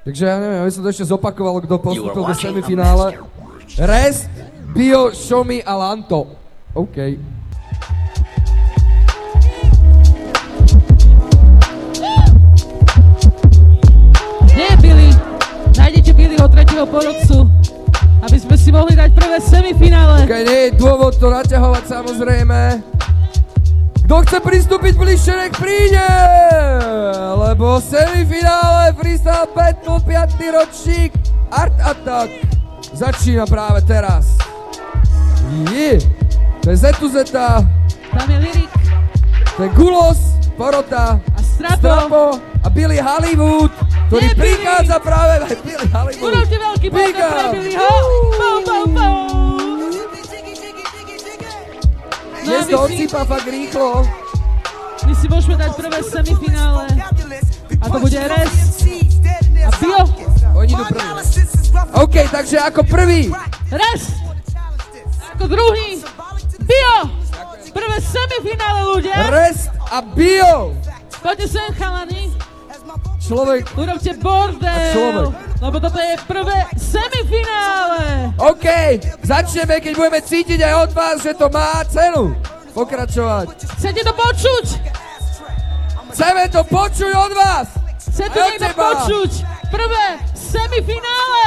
Takže ja neviem, aby som to ešte zopakoval, kto postupil do semifinále. Rest, Bio, Shomi a Lanto. OK. Nie je Billy. Nájdete Billyho tretieho porodcu, aby sme si mohli dať prvé semifinále. OK, nie je dôvod to naťahovať, samozrejme. Kto chce pristúpiť bližšie, nech príde! Lebo semifinále Freestyle Battle 5. ročník Art Attack začína práve teraz. To je ZZ, tam je Lyrik, to je Gulos, Porota, a Strapo a Billy Hollywood, ktorý prichádza práve aj Billy Hollywood. Urobte veľký pozdor pre Billyho. Dnes to odsýpa fakt rýchlo. My si môžeme dať prvé semifinále a to bude Rest a Bio. Oni idú prvý. OK, takže ako prvý Rest, ako druhý Bio. Prvé semifinále, ľudia. Rest a Bio. Poďte sem, chalani. Človek. Urobte bordel, lebo toto je prvé semifinále. OK, začneme, keď budeme cítiť aj od vás, že to má cenu pokračovať. Chcete to počuť? Chceme to počuť od vás. Chce to niekto počuť? Prvé semifinále.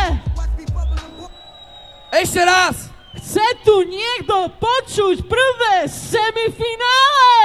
Ešte raz. Chce tu niekto počuť prvé semifinále?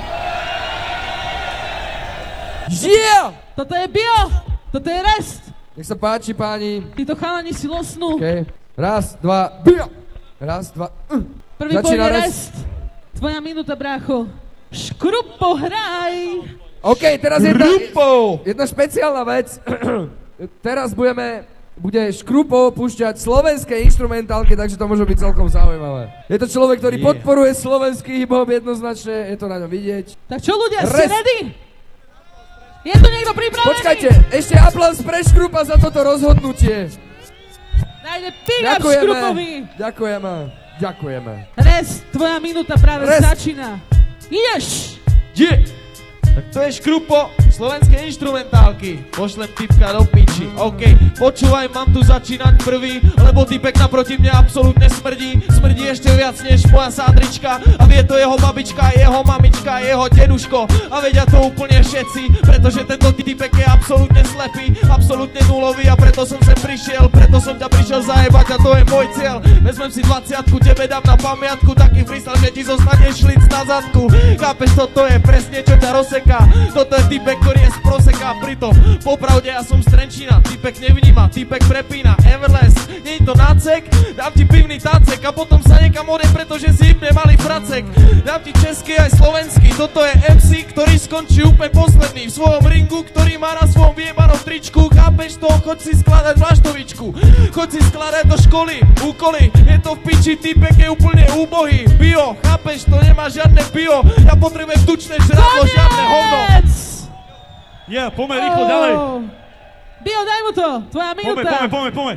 Yeah! Toto je Bio, toto je Rest. Nech sa páči, páni. Títo chalani si losnú. OK, raz, dva, Bio. Raz, dva, Prvý pôjde Rest. Tvoja minúta, brácho. Škrupo, hraj. OK, teraz jedna špeciálna vec. Teraz bude Škrupo púšťať slovenské instrumentálky, takže to môže byť celkom zaujímavé. Je to človek, ktorý podporuje slovenský hip-hop jednoznačne, je to na ňom vidieť. Tak čo ľudia, ste ready? Je tu niekto pripravený? Počkajte, ešte aplauz pre Škrupa za toto rozhodnutie. Dajte piga Škrupovi. Ďakujeme. Rest, tvoja minúta práve začína. Ideš! Tak to je Škrupo, slovenské instrumentálky. Pošlem typka do piči. OK, počúvaj, mám tu začínať prvý, lebo typek naproti mne absolútne smrdí. Smrdí ešte viac než moja sádrička. A vie to jeho babička, jeho mamička, jeho deduško. A vedia to úplne všetci, pretože tento typek je absolútne slepý, absolútne nulový. A preto som sem prišiel, preto som ťa prišiel zajebať a to je môj cieľ. Vezmem si 20-ku, tebe dám na pamiatku, taký freestyle, že ti zostane šlic na zadku. Chápeš, toto je presne čo ťa rozseká. Toto je typek, ktorý je z Proseka. Pritom, popravde, ja som z Trenčína. Typek nevníma, typek prepína. Everless, nie je to nácek. Dám ti pivný tácek a potom sa niekam odem, pretože si hybne malý fracek. Dám ti český aj slovenský. Toto je MC, ktorý skončí úplne posledný v svojom ringu, ktorý má na svojom vyjebanom tričku. Chápeš to? Choď si skladať vlaštovičku. Choď si skladať do školy, úkoly. Je to v piči, typek je úplne úbohý. Bio, chápeš to? Nemá žiadne bio. Ja potrebujem tučné žradlo, žiadne hovno. Poďme rýchlo ďalej. Bio, daj mu to, tvoja minúta. Poďme.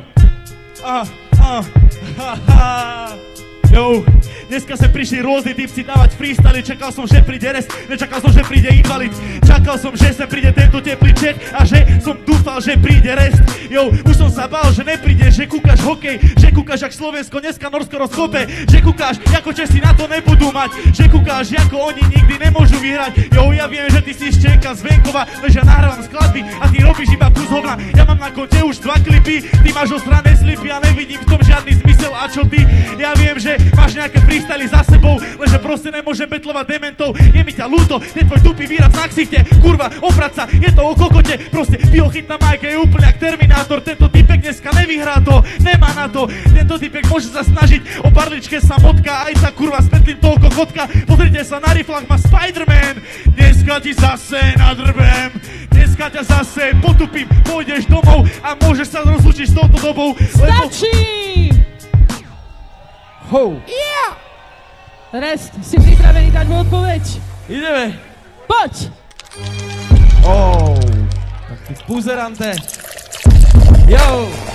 Jo, dneska sem prišli rôzni typci dávať freestyle. Čakal som, že príde Rest, nečakal som, že príde Invalid. Čakal som, že sem príde tento teplý Čech a že som dúfal, že príde Rest. Jo, už som sa bál, že nepríde, že kúkaš hokej, že kúkaš, jak Slovensko dneska Norsko rozkope, že kúkaš, ako Česi na to nebudú mať, že kúkaš, ako oni nikdy nemôžu vyhrať. Jo, ja viem, že ty si štenka z Venkova, lež ja nahrávam skladby a ty robíš iba kus hovna. Ja mám na konte už 2 klipy, ty máš osrané slipy a nevidím v tom žiadny zmysel. A čo ty? Ja viem, že máš nejaké freestyly za sebou, lenže proste nemôžem betlovať dementov. Je mi ťa ľúto, ten tvoj tupý výraz na ksichte, kurva, obrať sa, je to o kokote. Proste Bio chytná majka je úplne jak Terminátor. Tento typek dneska nevyhrá to, nemá na to. Tento typek môže sa snažiť, o barličke sa motka, aj sa kurva spätlím toľko chodka. Pozrite sa, na riflách má Spider-Man. Dneska ti zase nadrbem, dneska ťa zase potupím, pôjdeš domov a môžeš sa rozlúčiť s touto dobou. Stačí! Ho! Yeah! Rest, si pripravený dať mu odpoveď? Ideme. Poď! Tak ty puzerante. Jo, chceš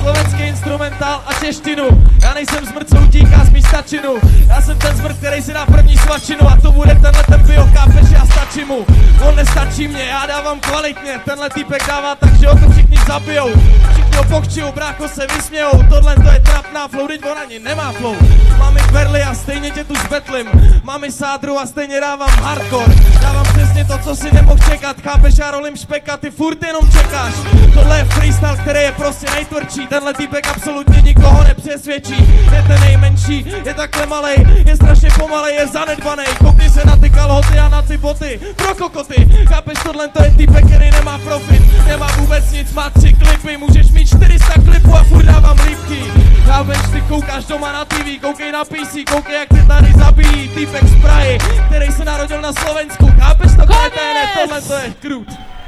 slovenský instrumentál a češtinu. Já nejsem zmrt, co utíká z místačinu. Já jsem ten zmrt, který si dá první svačinu. A to bude tenhle ten bio, chápeš, já stačím mu. On nestačí mě, já dávám kvalitně. Tenhle týpek dává tak, že ho to všichni zabijou. Všichni ho pochčijou, brácho se vysmějou. Tohle to je trapná flow, teď on ani nemá flow. Mám i berly a stejně tě tu zbetlím. Mám i sádru a stejně dávám hardcore. Dávám přesně to, co si nemohl čekat. Chápeš, já rolím špeka, ty furt jenom čekáš. Tohle je freestyle, který je prostě nejtvrdší. Tenhle týpek absolutně nikoho nepřesvědčí. Je ten nejmenší, je takhle malej, je strašně pomalej, je zanedbanej. Koukni se na ty kalhoty a na ty boty, pro kokoty. Chápeš, tohle to je týpek, který nemá profit. Nemá vůbec nic, má 3 klipy. Můžeš mít 400 klipů a furt dávám lípky. Chápeš, ty koukáš doma na TV, koukej na PC, koukej jak se tady zabíjí. Týpek z Prahy, který se narodil na Slovensku. Chápeš to, kreténe, tohle to je krut.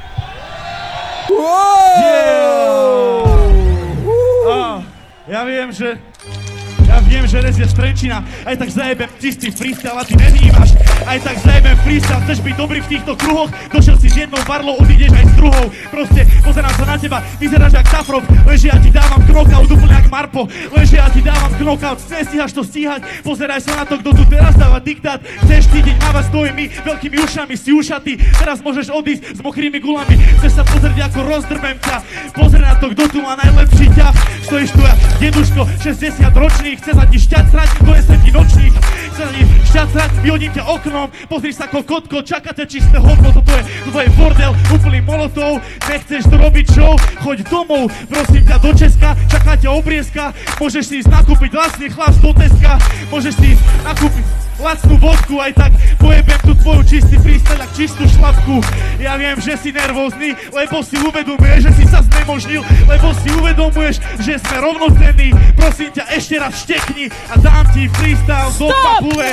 Ja viem, že Rez je z Trenčína, aj tak zajebem čistý freestyle a ty nevnímaš. Aj tak zajebem freestyle, chceš byť dobrý v týchto kruhoch, došiel si s jednou barlou, odídeš aj s druhou. Proste pozerám sa na teba, vyzeráš jak Safrov, lenže ja ti dávam knockout úplne jak Marpo. Lenže ja ti dávam knockout, nestíhaš to stíhať, pozeraj sa na to, kto tu teraz dáva diktát. Chceš cítiť mávať s tvojimi veľkými ušami, si ušatý, teraz môžeš odísť s mokrými gulami. Chceš sa pozrieť ako rozdrbem ťa, pozri na to, kto tu má najlepší ťah. Stojíš tu jak deduško, 60 ročný, chce sa ti šťať srať, donesem ti nočník. Chce sa ti šťať srať, vyhodím ťa oknom, pozri sa kokotko, čakáte čisté hovno, toto je bordel, úplný molotov. Nechceš to robiť show, choď domov, prosím ťa do Česka, čaká ťa obriezka. Môžeš si ísť nakúpiť lacný chlap do Teska, môžeš si ísť nakúpiť lacnú vodku, aj tak pojebem tu tvoju čistý freestyle, jak čistú šlapku. Ja viem, že si nervózny, lebo si uvedomuješ, že si sa znemožnil, lebo si uvedomuješ, že sme rovnocenní. Prosím ťa, ešte raz štekni a dám ti freestyle do papule.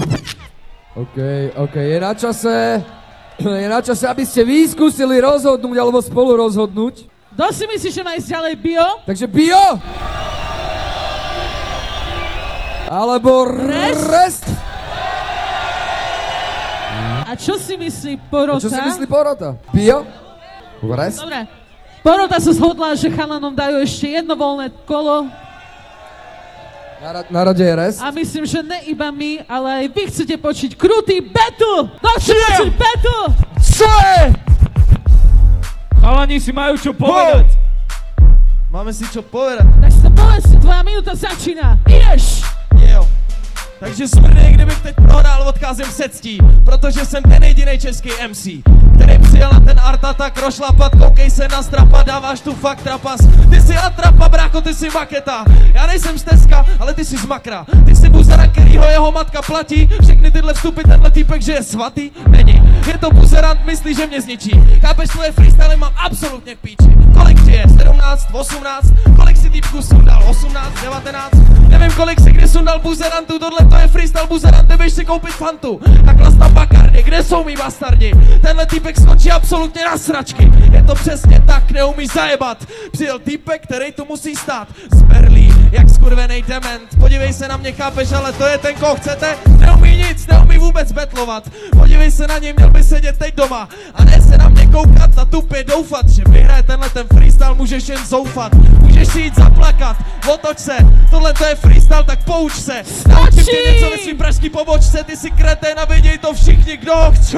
OK, je na čase, aby ste vy skúsili rozhodnúť, alebo spolu rozhodnúť. Kto si myslíš, že má ísť ďalej, bio? Takže bio! Alebo rest? A čo si myslí porota? Bio? Rest? Dobre. Porota sa zhodla, že chalanom dajú ešte jedno voľné kolo. Na rade je rest? A myslím, že ne iba my, ale aj vy chcete počuť krutý battle! Kto chce počuť battle? Čo je? Chalani si majú čo povedať. Máme si čo povedať. Tak si to povedz, tvoja minúta začína. Ideš! Jo. Takže smrdej, kdybych teď prohrál, odcházím se ctí, protože jsem ten jedinej český MC, který přijel na ten Art Attack rošlapat, koukej se na strapa, dáváš tu fakt trapas. Ty si atrapa, brácho, ty si maketa, já nejsem šteska, ale ty si z makra. Ty si buzera, kterýho jeho matka platí, všechny tyhle vstupy, tenhle týpek, že je svatý, není. Je to buzerant, myslí, že mě zničí. Chápeš, tvoje freestyle mám absolutně k píči. Kolik ti je? 17, 18? Kolik si týpku sundal? 18, 19? Nevím, kolik si kdy sundal buzerantu, tohle to je freestyle buzerant, neběž si koupit fantu. Tak na Bacardi, kde jsou mý bastardi? Tenhle týpek skončí absolutně na sračky. Je to přesně tak, neumíš zajebat. Přijel týpek, který tu musí stát z Berlín, jak skurvenej dement. Podívej se na mě, chápeš, ale to je ten, koho chcete? Neumí nic, neumí vůbec betlovat. Podívej se na něj, měl by sedět teď doma a ne se na mě koukat a tupě doufat, že vyhraje tenhle ten freestyle, můžeš jen zoufat. Můžeš si jít zaplakat, otoč se, tohle to je freestyle, tak pouč se. Naučím ti něco ve svým pražský pobočce, ty si kretén a věděj to všichni, kdo chce.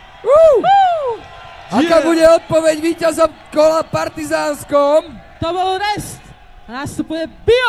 Aká bude odpoveď víťaza kola partizánskom? To bol rest. A nastupuje bio.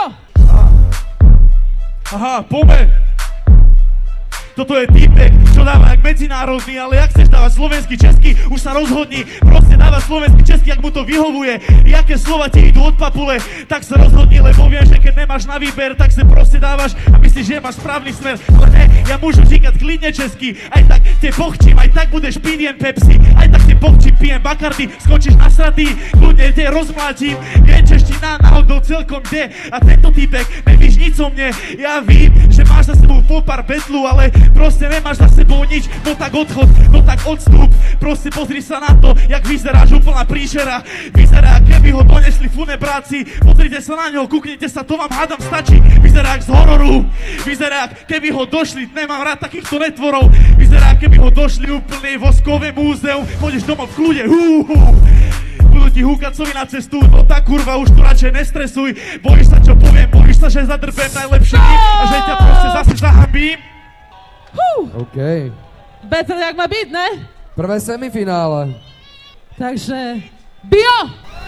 Aha, poďme. Toto je týpek, čo dáva jak medzinárodný, ale jak chceš dávať slovenský, český, už sa rozhodni, proste dáva slovenský, český, jak mu to vyhovuje. Jaké slova ti idú od papule, tak sa rozhodni, lebo viem, že keď nemáš na výber, tak sa proste dávaš a myslíš, že máš správny smer. Ale ne, ja môžem říkať klidne český, aj tak te pochčím, aj tak budeš piť jen Pepsi, aj tak te pochčím, pijem Bacardi, skončíš nasratý, kľudne te rozmlátim, je čeština náhodou celkom ide a tento týpek, nevíš nic o mne, ja vím, že máš za sebou popár betlu, ale proste nemáš za sebou nič, no tak odchod, no tak odstup. Proste pozri sa na to, jak vyzeráš, úplná príšera. Vyzerá, keby ho donesli funebráci. Pozrite sa na ňo, kúknite sa, to vám hádam stačí. Vyzerá z hororu. Vyzerá, keby ho došli, nemám rád takýchto netvorov. Vyzerá, keby ho došli úplne voskové múzeum. Pôjdeš domov v kľude, budú ti húkacovi na cestu, no tak kurva už tu radšej nestresuj. Bojíš sa čo poviem, bojíš sa, že zadrbem najlepšie a že ťa proste zase zahambím. OK. Battle jak má byť, ne? Prvé semifinále. Takže... Bio!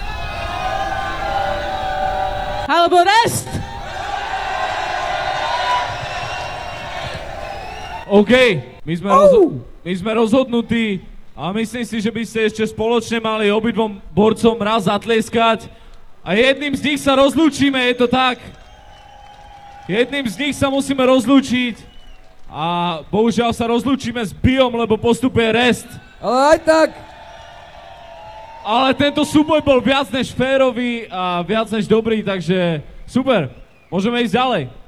Alebo Rest! OK, my sme rozhodnutí a myslím si, že by ste ešte spoločne mali obidvom borcom raz zatlieskať a jedným z nich sa rozlúčime, je to tak? Jedným z nich sa musíme rozlúčiť a bohužiaľ sa rozlúčime s Biom, lebo postupuje Rest. Ale aj tak. Ale tento súboj bol viac než férový a viac než dobrý, takže super, môžeme ísť ďalej.